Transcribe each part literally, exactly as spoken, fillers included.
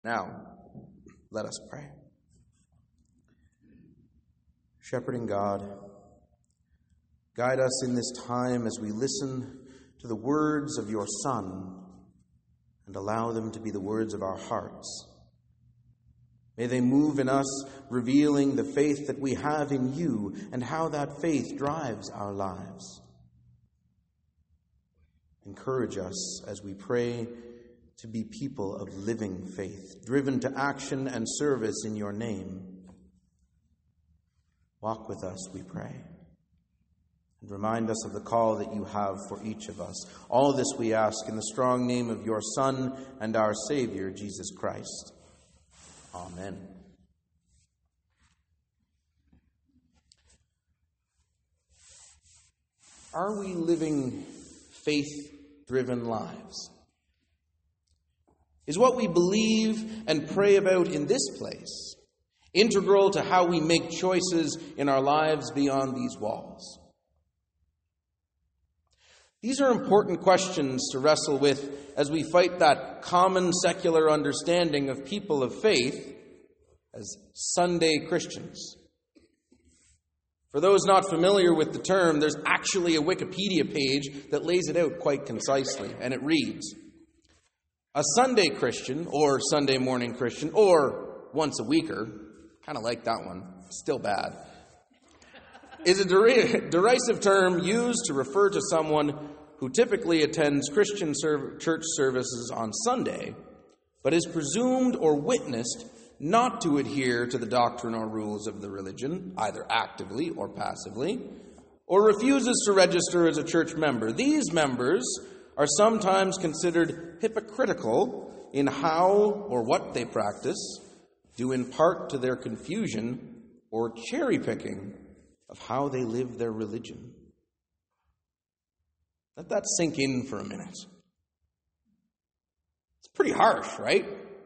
Now, let us pray. Shepherding God, guide us in this time as we listen to the words of your Son and allow them to be the words of our hearts. May they move in us, revealing the faith that we have in you and how that faith drives our lives. Encourage us as we pray to be people of living faith, driven to action and service in your name. Walk with us, we pray, and remind us of the call that you have for each of us. All this we ask in the strong name of your Son and our Savior, Jesus Christ. Amen. Are we living faith-driven lives? Is what we believe and pray about in this place integral to how we make choices in our lives beyond these walls? These are important questions to wrestle with as we fight that common secular understanding of people of faith as Sunday Christians. For those not familiar with the term, there's actually a Wikipedia page that lays it out quite concisely, and it reads, "A Sunday Christian, or Sunday morning Christian, or once a weeker," kind of like that one, still bad, is a der- derisive term used to refer to someone who typically attends Christian serv- church services on Sunday, but is presumed or witnessed not to adhere to the doctrine or rules of the religion, either actively or passively, or refuses to register as a church member. These members are sometimes considered hypocritical in how or what they practice, due in part to their confusion or cherry-picking of how they live their religion. Let that sink in for a minute. It's pretty harsh, right?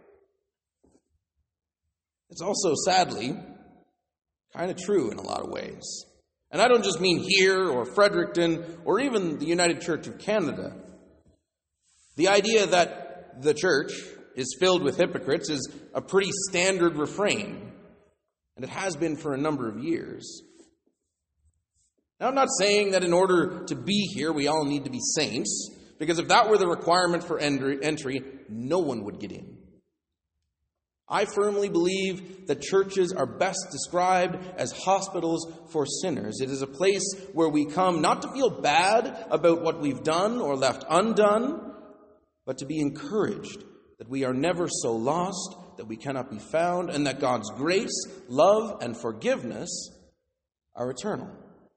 It's also, sadly, kind of true in a lot of ways. And I don't just mean here or Fredericton or even the United Church of Canada. The idea that the church is filled with hypocrites is a pretty standard refrain, and it has been for a number of years. Now, I'm not saying that in order to be here, we all need to be saints, because if that were the requirement for entry, no one would get in. I firmly believe that churches are best described as hospitals for sinners. It is a place where we come not to feel bad about what we've done or left undone, but to be encouraged that we are never so lost that we cannot be found, and that God's grace, love, and forgiveness are eternal.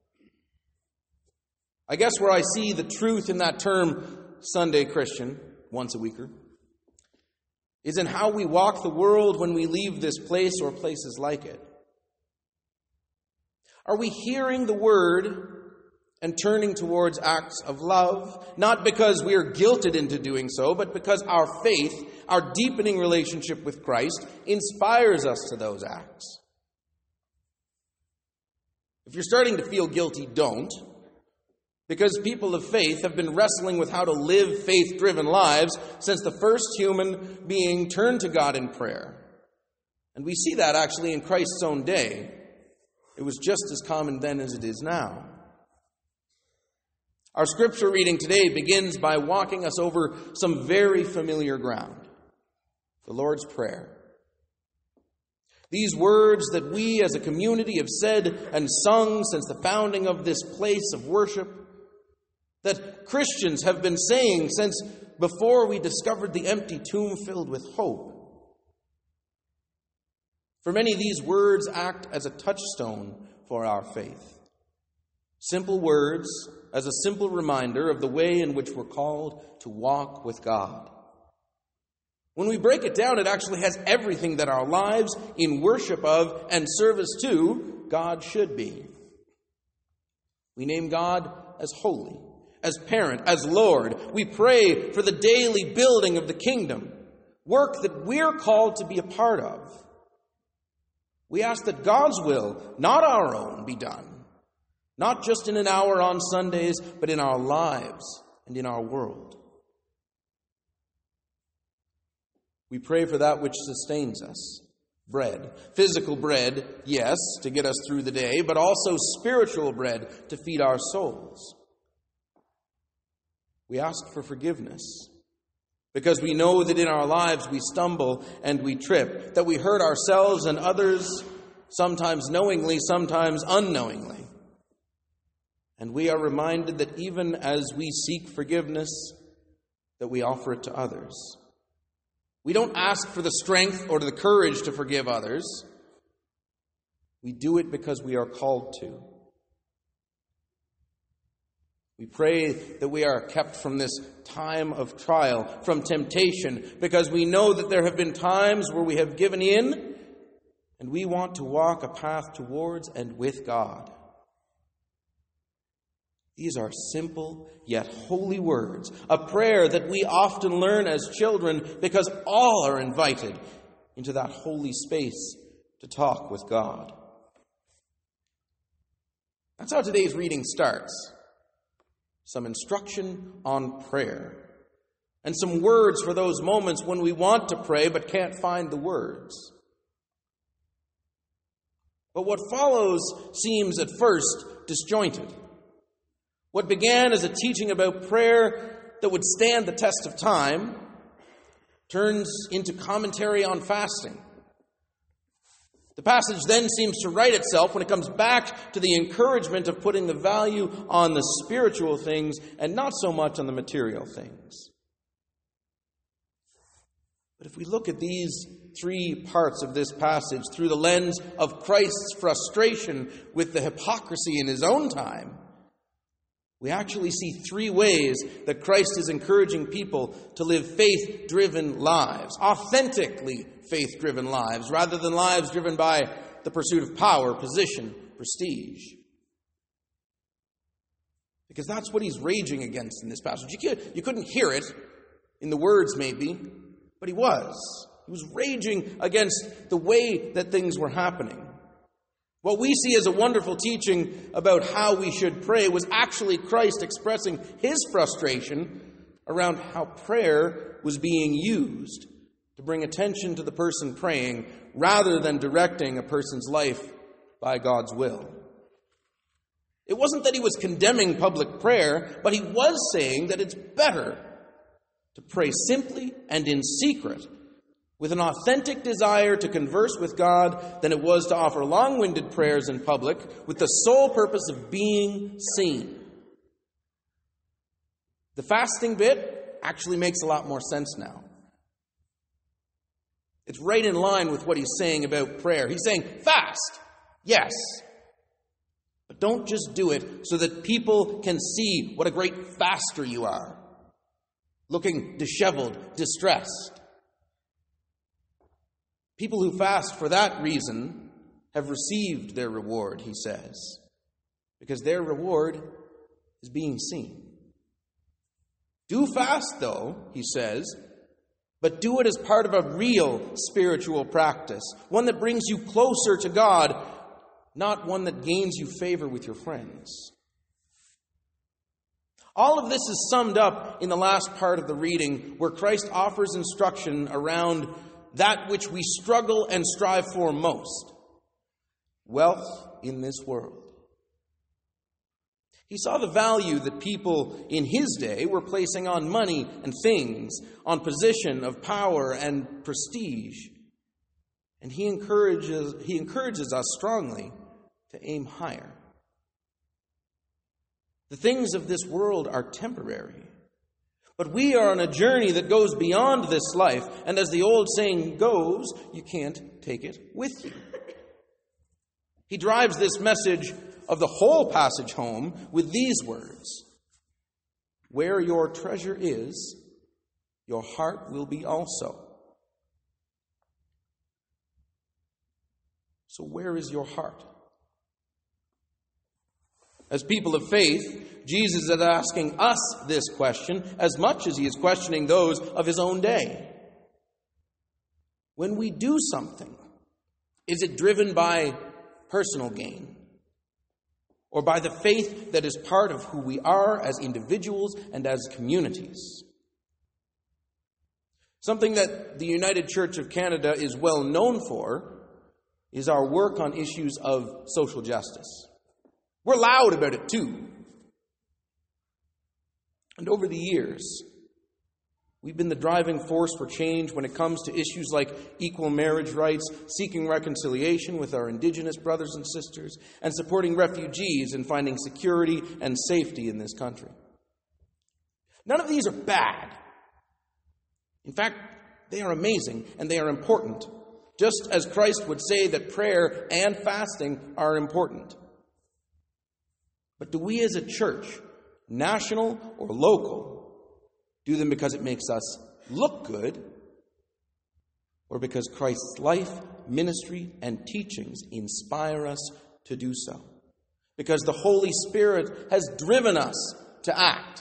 I guess where I see the truth in that term, Sunday Christian, once a weeker, is in how we walk the world when we leave this place or places like it. Are we hearing the word and turning towards acts of love, not because we are guilted into doing so, but because our faith, our deepening relationship with Christ, inspires us to those acts? If you're starting to feel guilty, don't. Because people of faith have been wrestling with how to live faith-driven lives since the first human being turned to God in prayer. And we see that actually in Christ's own day. It was just as common then as it is now. Our scripture reading today begins by walking us over some very familiar ground, the Lord's Prayer. These words that we as a community have said and sung since the founding of this place of worship, that Christians have been saying since before we discovered the empty tomb filled with hope. For many, these words act as a touchstone for our faith. Simple words as a simple reminder of the way in which we're called to walk with God. When we break it down, it actually has everything that our lives in worship of and service to God should be. We name God as holy, as parent, as Lord. We pray for the daily building of the kingdom, work that we're called to be a part of. We ask that God's will, not our own, be done, not just in an hour on Sundays, but in our lives and in our world. We pray for that which sustains us. Bread. Physical bread, yes, to get us through the day, but also spiritual bread to feed our souls. We ask for forgiveness because we know that in our lives we stumble and we trip, that we hurt ourselves and others, sometimes knowingly, sometimes unknowingly. And we are reminded that even as we seek forgiveness, that we offer it to others. We don't ask for the strength or the courage to forgive others. We do it because we are called to. We pray that we are kept from this time of trial, from temptation, because we know that there have been times where we have given in, and we want to walk a path towards and with God. These are simple yet holy words, a prayer that we often learn as children because all are invited into that holy space to talk with God. That's how today's reading starts. Some instruction on prayer, and some words for those moments when we want to pray but can't find the words. But what follows seems at first disjointed. What began as a teaching about prayer that would stand the test of time turns into commentary on fasting. The passage then seems to right itself when it comes back to the encouragement of putting the value on the spiritual things and not so much on the material things. But if we look at these three parts of this passage through the lens of Christ's frustration with the hypocrisy in his own time, we actually see three ways that Christ is encouraging people to live faith-driven lives, authentically faith-driven lives, rather than lives driven by the pursuit of power, position, prestige. Because that's what he's raging against in this passage. You, could, you couldn't hear it in the words, maybe, but he was. He was raging against the way that things were happening. What we see as a wonderful teaching about how we should pray was actually Christ expressing his frustration around how prayer was being used to bring attention to the person praying rather than directing a person's life by God's will. It wasn't that he was condemning public prayer, but he was saying that it's better to pray simply and in secret with an authentic desire to converse with God than it was to offer long-winded prayers in public with the sole purpose of being seen. The fasting bit actually makes a lot more sense now. It's right in line with what he's saying about prayer. He's saying, fast, yes, but don't just do it so that people can see what a great faster you are, looking disheveled, distressed. People who fast for that reason have received their reward, he says, because their reward is being seen. Do fast, though, he says, but do it as part of a real spiritual practice, one that brings you closer to God, not one that gains you favor with your friends. All of this is summed up in the last part of the reading, where Christ offers instruction around that which we struggle and strive for most: wealth in this world. He saw the value that people in his day were placing on money and things, on position of power and prestige. And he encourages, he encourages us strongly to aim higher. The things of this world are temporary. But we are on a journey that goes beyond this life. And as the old saying goes, you can't take it with you. He drives this message of the whole passage home with these words: where your treasure is, your heart will be also. So where is your heart? As people of faith, Jesus is asking us this question as much as he is questioning those of his own day. When we do something, is it driven by personal gain, or by the faith that is part of who we are as individuals and as communities? Something that the United Church of Canada is well known for is our work on issues of social justice. We're loud about it too. And over the years, we've been the driving force for change when it comes to issues like equal marriage rights, seeking reconciliation with our Indigenous brothers and sisters, and supporting refugees and finding security and safety in this country. None of these are bad. In fact, they are amazing and they are important, just as Christ would say that prayer and fasting are important. But do we as a church, national or local, do them because it makes us look good, or because Christ's life, ministry, and teachings inspire us to do so? Because the Holy Spirit has driven us to act.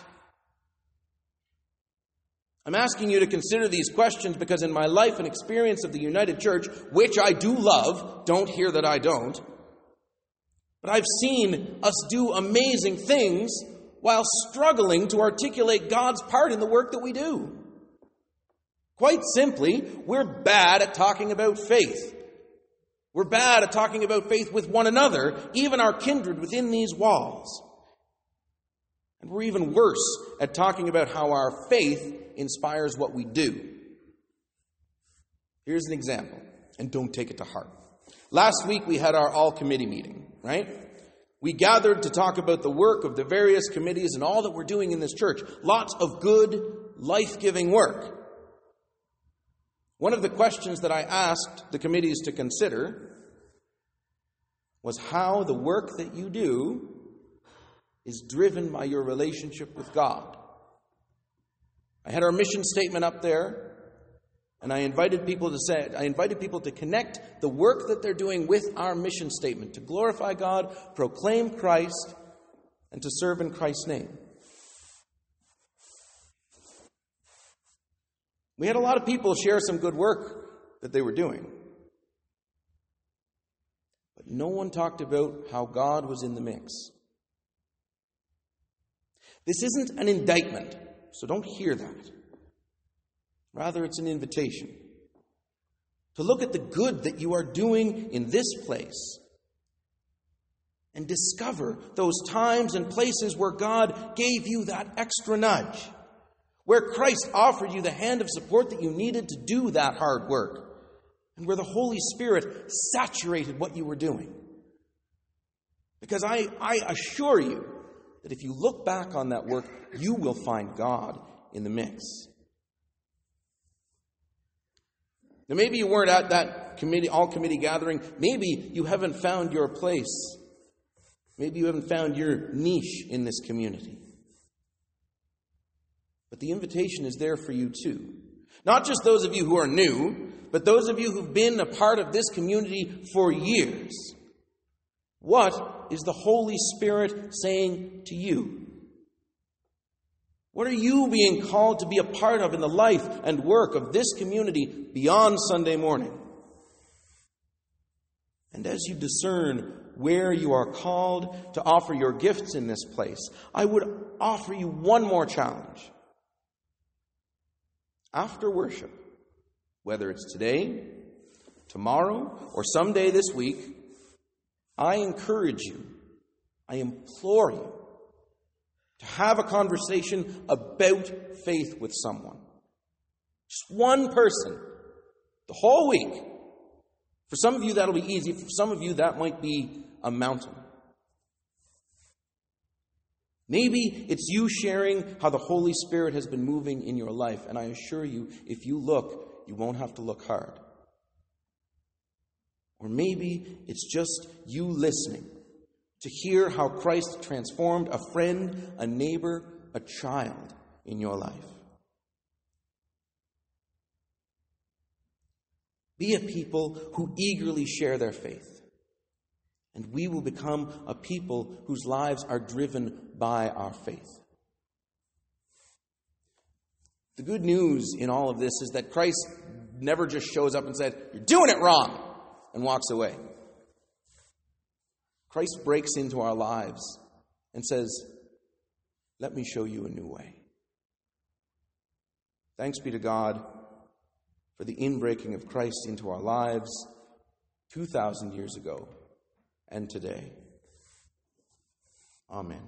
I'm asking you to consider these questions because in my life and experience of the United Church, which I do love, don't hear that I don't, but I've seen us do amazing things while struggling to articulate God's part in the work that we do. Quite simply, we're bad at talking about faith. We're bad at talking about faith with one another, even our kindred within these walls. And we're even worse at talking about how our faith inspires what we do. Here's an example, and don't take it to heart. Last week we had our all-committee meeting, right? We gathered to talk about the work of the various committees and all that we're doing in this church. Lots of good, life-giving work. One of the questions that I asked the committees to consider was how the work that you do is driven by your relationship with God. I had our mission statement up there, and I invited people to say, I invited people to connect the work that they're doing with our mission statement, to glorify God, proclaim Christ, and to serve in Christ's name. We had a lot of people share some good work that they were doing. But no one talked about how God was in the mix. This isn't an indictment, so don't hear that. Rather, it's an invitation to look at the good that you are doing in this place and discover those times and places where God gave you that extra nudge, where Christ offered you the hand of support that you needed to do that hard work, and where the Holy Spirit saturated what you were doing. Because I, I assure you that if you look back on that work, you will find God in the mix. Now, maybe you weren't at that committee, all-committee gathering. Maybe you haven't found your place. Maybe you haven't found your niche in this community. But the invitation is there for you too. Not just those of you who are new, but those of you who've been a part of this community for years. What is the Holy Spirit saying to you? What are you being called to be a part of in the life and work of this community beyond Sunday morning? And as you discern where you are called to offer your gifts in this place, I would offer you one more challenge. After worship, whether it's today, tomorrow, or someday this week, I encourage you, I implore you, to have a conversation about faith with someone. Just one person, the whole week. For some of you, that'll be easy. For some of you, that might be a mountain. Maybe it's you sharing how the Holy Spirit has been moving in your life. And I assure you, if you look, you won't have to look hard. Or maybe it's just you listening to hear how Christ transformed a friend, a neighbor, a child in your life. Be a people who eagerly share their faith. And we will become a people whose lives are driven by our faith. The good news in all of this is that Christ never just shows up and said, "You're doing it wrong," and walks away. Christ breaks into our lives and says, "Let me show you a new way." Thanks be to God for the inbreaking of Christ into our lives two thousand years ago and today. Amen.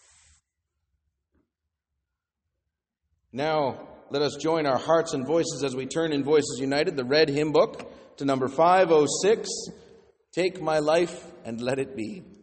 Now, let us join our hearts and voices as we turn in Voices United, the red hymn book, to number five oh six, Take My Life and Let It Be.